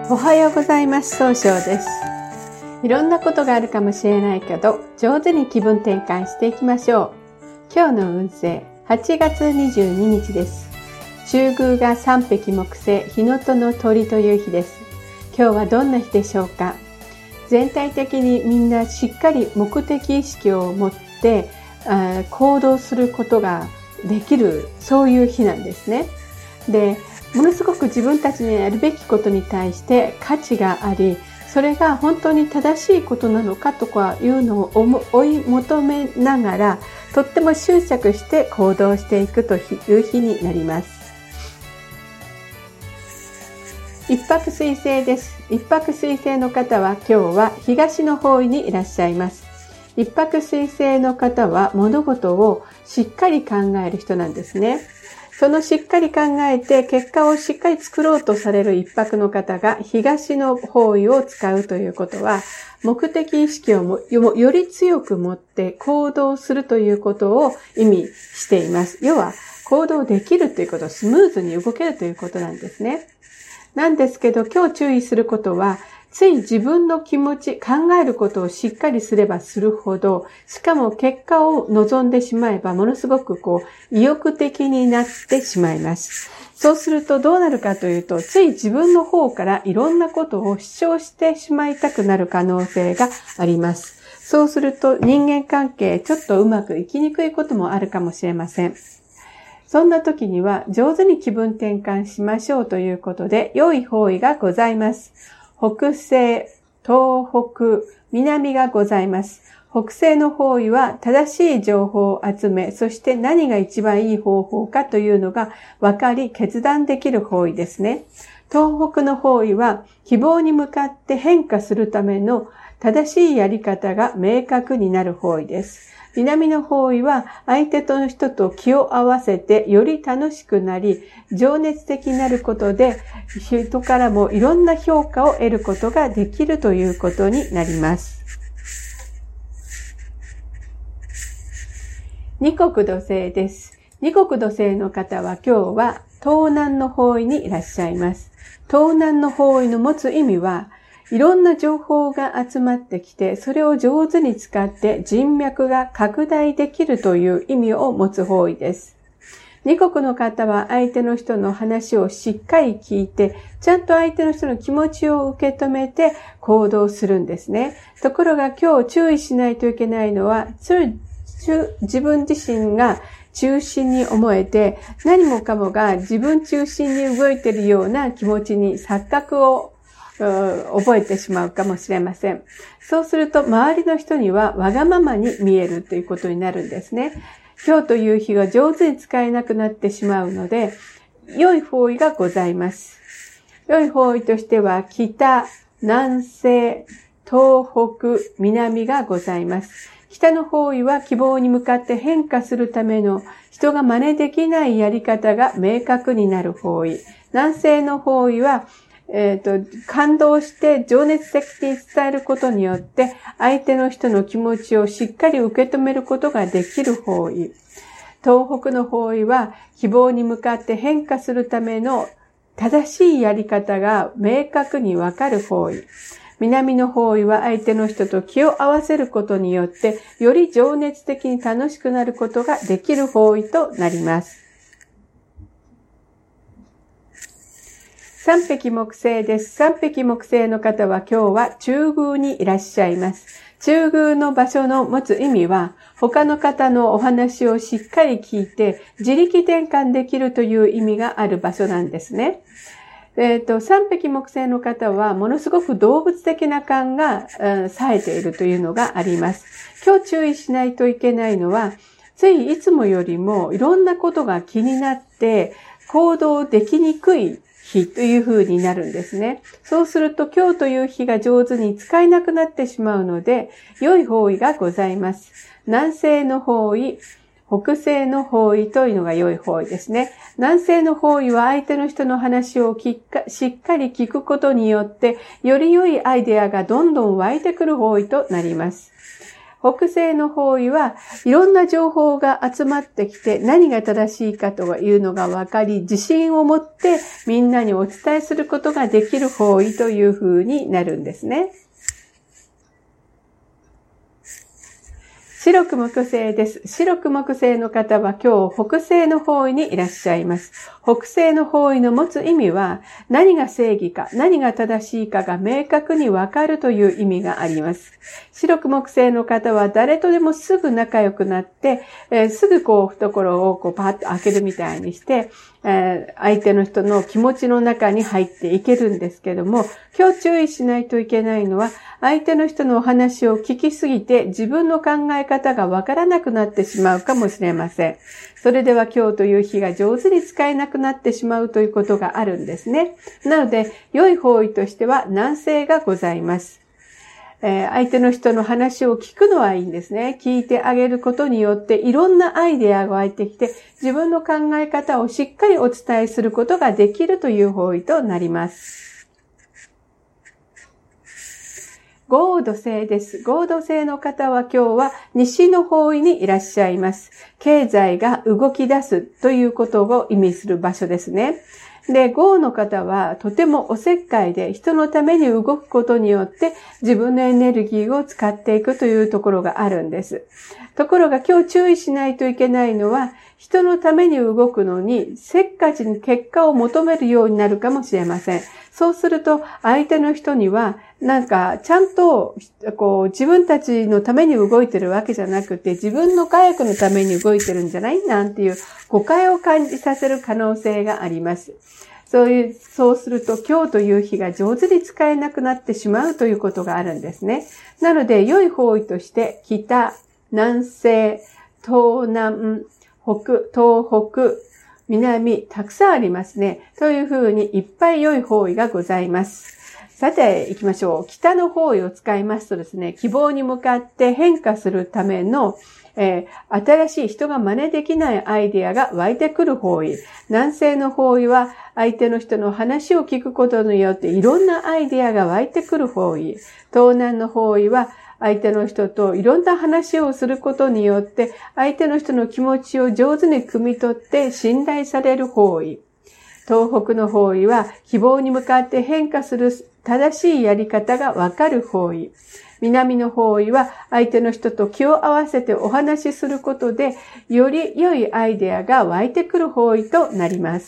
おはようございます。総称です。いろんなことがあるかもしれないけど、上手に気分転換していきましょう。今日の運勢、8月22日です。中宮が三匹木星、日のとの鳥という日です。今日はどんな日でしょうか。全体的にみんなしっかり目的意識を持って行動することができる、そういう日なんですね。で、ものすごく自分たちにやるべきことに対して価値があり、それが本当に正しいことなのかとかいうのを追い求めながら、とっても執着して行動していくという日になります。一泊水星です。一泊水星の方は今日は東の方位にいらっしゃいます。一泊水星の方は物事をしっかり考える人なんですね。そのしっかり考えて結果をしっかり作ろうとされる一泊の方が東の方位を使うということは、目的意識をより強く持って行動するということを意味しています。要は行動できるということ、スムーズに動けるということなんですね。なんですけど、今日注意することは、つい自分の気持ち、考えることをしっかりすればするほど、しかも結果を望んでしまえば、ものすごく意欲的になってしまいます。そうするとどうなるかというと、つい自分の方からいろんなことを主張してしまいたくなる可能性があります。そうすると人間関係、ちょっとうまくいきにくいこともあるかもしれません。そんな時には上手に気分転換しましょうということで、良い方位がございます。北西、東北、南がございます。北西の方位は正しい情報を集め、そして何が一番いい方法かというのが分かり決断できる方位ですね。東北の方位は希望に向かって変化するための正しいやり方が明確になる方位です。南の方位は相手の人と気を合わせてより楽しくなり、情熱的になることで人からもいろんな評価を得ることができるということになります。二国土星です。二国土星の方は今日は東南の方位にいらっしゃいます。東南の方位の持つ意味は、いろんな情報が集まってきて、それを上手に使って人脈が拡大できるという意味を持つ方位です。二国の方は相手の人の話をしっかり聞いて、ちゃんと相手の人の気持ちを受け止めて行動するんですね。ところが今日注意しないといけないのは、自分自身が中心に思えて、何もかもが自分中心に動いているような気持ちに錯覚を覚えてしまうかもしれません。そうすると周りの人にはわがままに見えるということになるんですね。今日という日が上手に使えなくなってしまうので、良い方位がございます。良い方位としては北、南西、東北、南がございます。北の方位は希望に向かって変化するための人が真似できないやり方が明確になる方位。南西の方位は感動して情熱的に伝えることによって相手の人の気持ちをしっかり受け止めることができる方位。東北の方位は希望に向かって変化するための正しいやり方が明確にわかる方位。南の方位は相手の人と気を合わせることによってより情熱的に楽しくなることができる方位となります。三匹木星です。三匹木星の方は今日は中宮にいらっしゃいます。中宮の場所の持つ意味は、他の方のお話をしっかり聞いて自力転換できるという意味がある場所なんですね。三匹木星の方はものすごく動物的な感が冴えているというのがあります。今日注意しないといけないのは、ついいつもよりもいろんなことが気になって行動できにくい日という風になるんですね。そうすると今日という日が上手に使えなくなってしまうので、良い方位がございます。南西の方位、北西の方位というのが良い方位ですね。南西の方位は相手の人の話をしっかり聞くことによって、より良いアイデアがどんどん湧いてくる方位となります。 北西の方位はいろんな情報が集まってきて何が正しいかというのが分かり、自信を持ってみんなにお伝えすることができる方位というふうになるんですね。白く木星です。白く木星の方は今日北西の方位にいらっしゃいます。北西の方位の持つ意味は何が正義か何が正しいかが明確にわかるという意味があります。白く木星の方は誰とでもすぐ仲良くなって、すぐ懐をパッと開けるみたいにして、相手の人の気持ちの中に入っていけるんですけども、今日注意しないといけないのは相手の人のお話を聞きすぎて自分の考え方がわからなくなってしまうかもしれません。それでは今日という日が上手に使えなくなってしまうということがあるんですね。なので良い方位としては南西がございます。相手の人の話を聞くのはいいんですね。聞いてあげることによっていろんなアイデアが湧いてきて自分の考え方をしっかりお伝えすることができるという方位となります。合土星です。合土星の方は今日は西の方位にいらっしゃいます。経済が動き出すということを意味する場所ですね。で、合の方はとてもおせっかいで人のために動くことによって自分のエネルギーを使っていくというところがあるんです。ところが今日注意しないといけないのは人のために動くのにせっかちに結果を求めるようになるかもしれません。そうすると相手の人にはちゃんと自分たちのために動いてるわけじゃなくて自分の快楽のために動いてるんじゃないなんていう誤解を感じさせる可能性があります。そうすると今日という日が上手に使えなくなってしまうということがあるんですね。なので良い方位として北、南西、東南、東北、南、たくさんありますね。というふうにいっぱい良い方位がございます。さて行きましょう。北の方位を使いますとですね、希望に向かって変化するための新しい人が真似できないアイデアが湧いてくる方位。南西の方位は相手の人の話を聞くことによっていろんなアイデアが湧いてくる方位。東南の方位は相手の人といろんな話をすることによって相手の人の気持ちを上手に汲み取って信頼される方位。東北の方位は希望に向かって変化する正しいやり方がわかる方位。南の方位は相手の人と気を合わせてお話しすることでより良いアイデアが湧いてくる方位となります。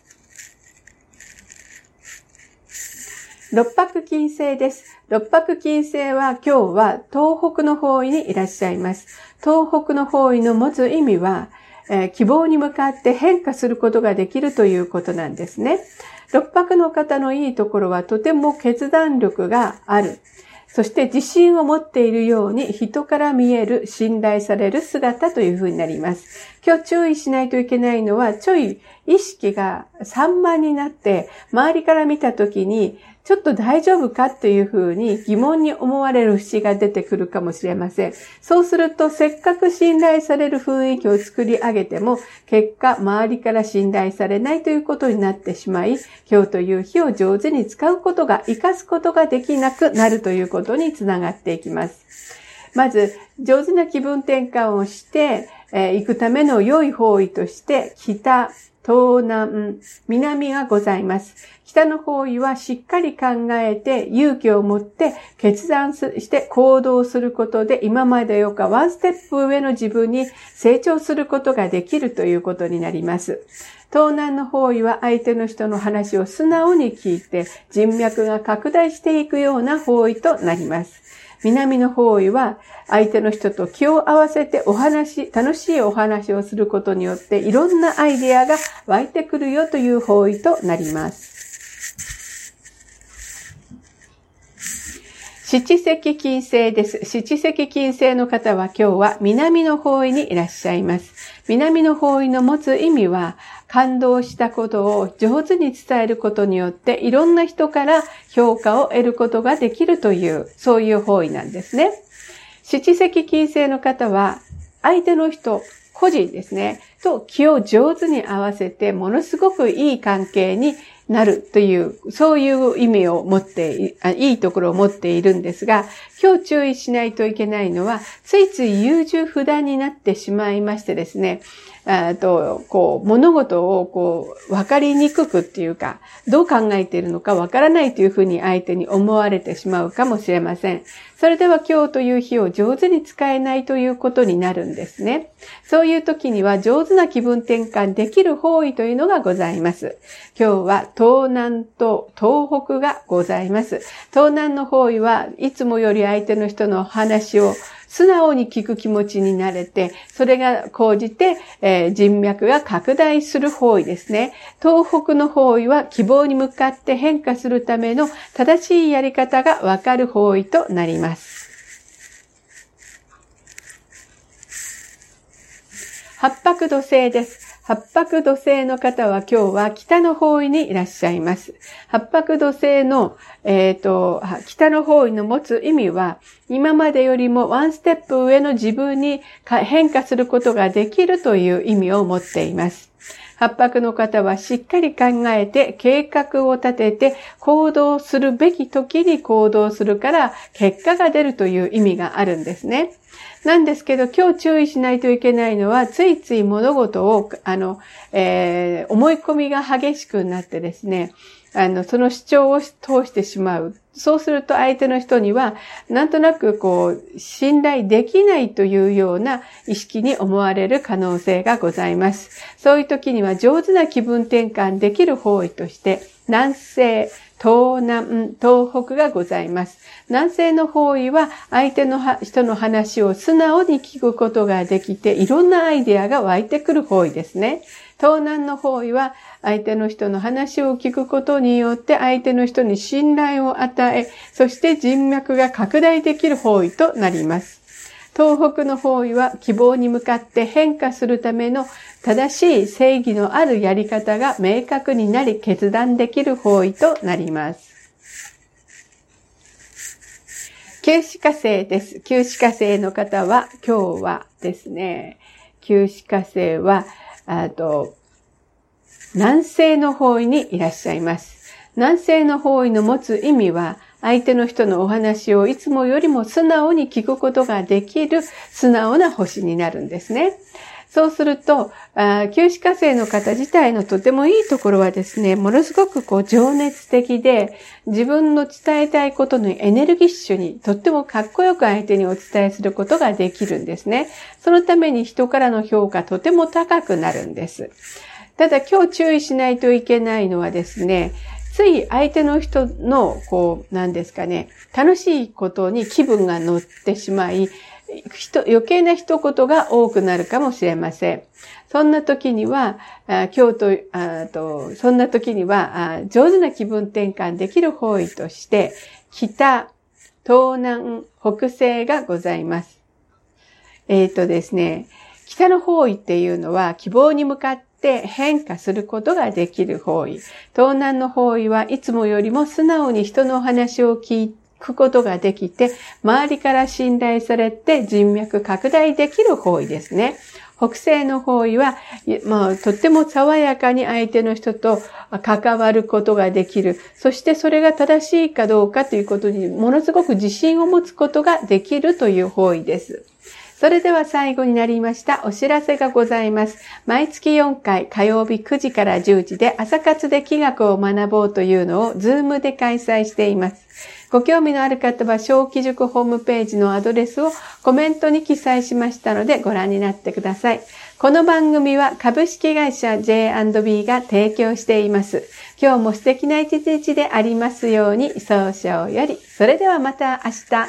六白金星です。六白金星は今日は東北の方位にいらっしゃいます。東北の方位の持つ意味は、希望に向かって変化することができるということなんですね。六白の方のいいところはとても決断力がある。そして自信を持っているように人から見える信頼される姿というふうになります。今日注意しないといけないのはちょい意識が散漫になって周りから見たときにちょっと大丈夫かっていうふうに疑問に思われる節が出てくるかもしれません。そうするとせっかく信頼される雰囲気を作り上げても結果周りから信頼されないということになってしまい今日という日を上手に使うことが活かすことができなくなるということにつながっていきます。まず上手な気分転換をして行くための良い方位として北、東南、南がございます。北の方位はしっかり考えて勇気を持って決断して行動することで今までよりワンステップ上の自分に成長することができるということになります。東南の方位は相手の人の話を素直に聞いて人脈が拡大していくような方位となります。南の方位は相手の人と気を合わせて楽しいお話をすることによっていろんなアイデアが湧いてくるよという方位となります。七石金星です。七石金星の方は今日は南の方位にいらっしゃいます。南の方位の持つ意味は感動したことを上手に伝えることによっていろんな人から評価を得ることができるというそういう方位なんですね。七石金星の方は相手の人、個人ですね、と気を上手に合わせてものすごくいい関係になるという、そういう意味を持って、いいところを持っているんですが、今日注意しないといけないのは、ついつい優柔不断になってしまいましてですね、物事を分かりにくくっていうか、どう考えているのか分からないというふうに相手に思われてしまうかもしれません。それでは今日という日を上手に使えないということになるんですね。そういう時には上手な気分転換できる方位というのがございます。今日は東南と東北がございます。東南の方位はいつもより相手の人の話を素直に聞く気持ちになれて、それが講じて、人脈が拡大する方位ですね。東北の方位は希望に向かって変化するための正しいやり方がわかる方位となります。八白土星です。八白土星の方は今日は北の方位にいらっしゃいます。八白土星の、北の方位の持つ意味は、今までよりもワンステップ上の自分に変化することができるという意味を持っています。八白の方はしっかり考えて計画を立てて行動するべき時に行動するから結果が出るという意味があるんですね。なんですけど今日注意しないといけないのはついつい物事を思い込みが激しくなってですね、その主張を通してしまう。そうすると相手の人にはなんとなく信頼できないというような意識に思われる可能性がございます。そういう時には上手な気分転換できる方位として南西、東南、東北がございます。南西の方位は相手の人の話を素直に聞くことができていろんなアイデアが湧いてくる方位ですね。東南の方位は相手の人の話を聞くことによって相手の人に信頼を与え、そして人脈が拡大できる方位となります。東北の方位は希望に向かって変化するための正しい正義のあるやり方が明確になり決断できる方位となります。九紫火星です。九紫火星の方は今日はですね、九紫火星は南西の方位にいらっしゃいます。南西の方位の持つ意味は、相手の人のお話をいつもよりも素直に聞くことができる素直な星になるんですね。そうすると、九紫火星の方自体のとてもいいところはですね、ものすごく情熱的で、自分の伝えたいことのエネルギッシュに、とってもかっこよく相手にお伝えすることができるんですね。そのために人からの評価とても高くなるんです。ただ今日注意しないといけないのはですね、つい相手の人の、何ですかね、楽しいことに気分が乗ってしまい、余計な一言が多くなるかもしれません。そんな時には、上手な気分転換できる方位として、北、東南、北西がございます。ですね、北の方位っていうのは希望に向かって変化することができる方位。東南の方位はいつもよりも素直に人のお話を聞くことができて、周りから信頼されて人脈拡大できる方位ですね。北西の方位は、とっても爽やかに相手の人と関わることができる。そしてそれが正しいかどうかということにものすごく自信を持つことができるという方位です。それでは最後になりましたお知らせがございます。毎月4回火曜日9時から10時で朝活で気学を学ぼうというのをZoomで開催しています。ご興味のある方は小規塾ホームページのアドレスをコメントに記載しましたのでご覧になってください。この番組は株式会社 J&B が提供しています。今日も素敵な一日でありますように、早々より。それではまた明日。